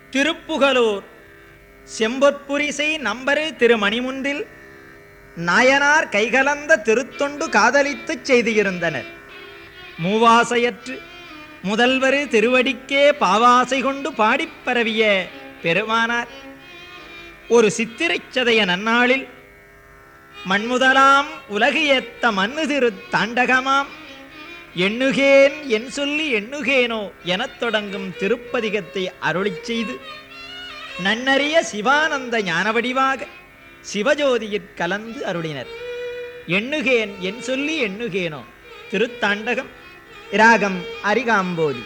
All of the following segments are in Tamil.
திருப்புகலூர் செம்பொற்புரிசை நம்பரு திருமணிமுன்றில் நாயனார் கைகலந்த திருத்தொண்டு காதலித்துச் செய்திருந்தனர். மூவாசையற்று முதல்வரு திருவடிக்கே பாவாசை கொண்டு பாடிப் பரவிய பெருமானார் ஒரு சித்திரைச் சதய நன்னாளில் மண்முதலாம் உலகு ஏத்த மண்ணு திரு தாண்டகமாம் எண்ணுகேன் என் சொல்லி எண்ணுகேனோ எனத் தொடங்கும் திருப்பதிகத்தை அருளிச் செய்து நன்னறிய சிவானந்த ஞானவடிவாக சிவஜோதியிற் கலந்து அருளினர். எண்ணுகேன் என் சொல்லி எண்ணுகேனோ திருத்தாண்டகம். ராகம் அரிகாம்போதி.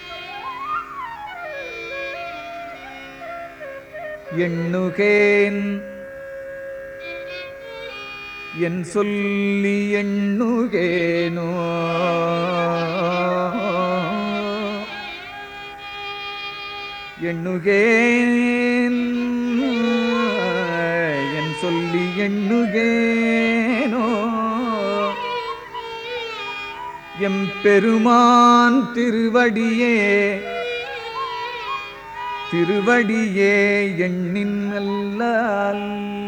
எண்ணுகேன் என் சொல்லி எண்ணுகேனோ எண்ணுகேன் என் சொல்லி எண்ணுகேனோ எம்பெருமான் திருவடியே திருவடியே எண்ணின் அல்லால்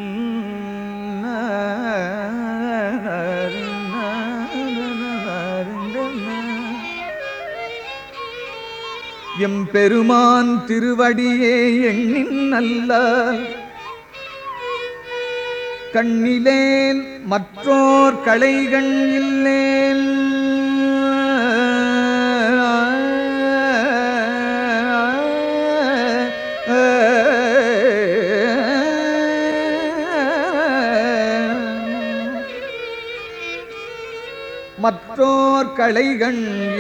எம்பெருமான் திருவடியே எண்ணின் அல்லால் கண்ணிலேன் மற்றோர் களைகண் இல்லேன் மற்றோர் களைகண்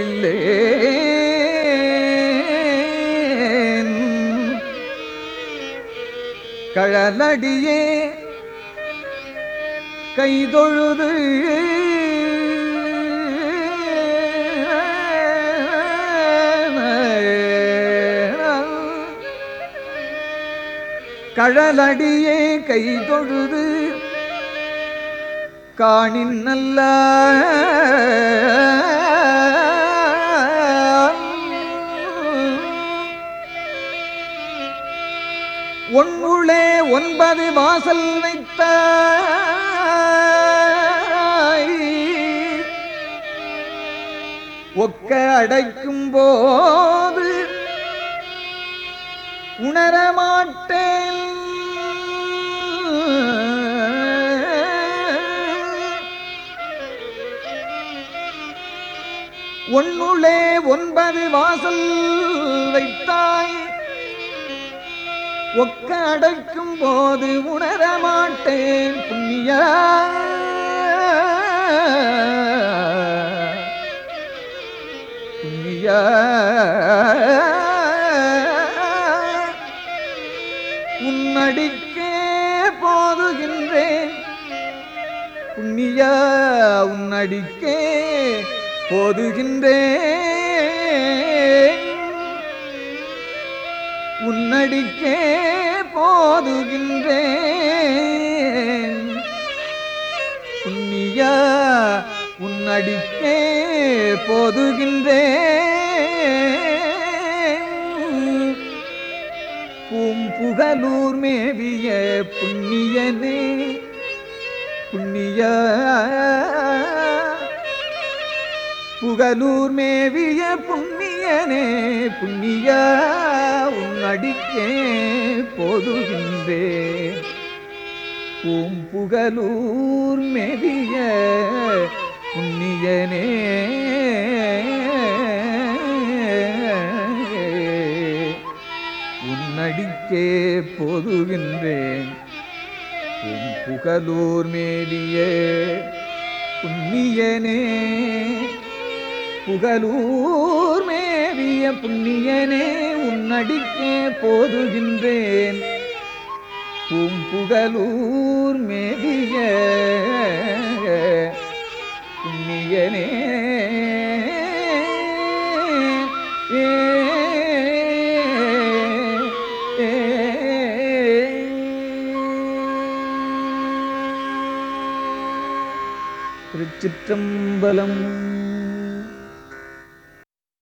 இல்லேன் கழலடியே கைதொழுது கழலடியே கைதொழுது காணின் நல்ல ஒன்றுளே 9 வாசல் வைத்த ஒக்க அடைக்கும் போது உணரமாட்டேன் ஒன்னுளே 9 வாசல் வைத்தாய் ஒக்க அடைக்கும் போது உணரமாட்டேன் புண்ணியா புண்ணியா உன்னடிக்கே போதுகின்றேன் புண்ணியா உன்னடிக்கே போதுகின்றேன் உன்னடிக்கே போதுகின்றேன் புண்ணியா உன்னடிக்கே போதுகின்றேன் பூம்புகலூர் மேவிய புண்ணியனே புண்ணியா புகலூர் மேவிய புண்ணியனே புண்ணியா உன்னடிக்கே போதுகின்றேன் பூம்புகலூர் மேவிய புண்ணியனே உன்னடிக்கே போதுகின்றேன் பூம்புகலூர் மேவிய புண்ணியனே புகலூர் மேவிய புண்ணியனே உன்னடிக்கே போதுகின்றேன் பூம்புகலூர் மேவிய புண்ணியனே திருச்சிற்றம்பலம்.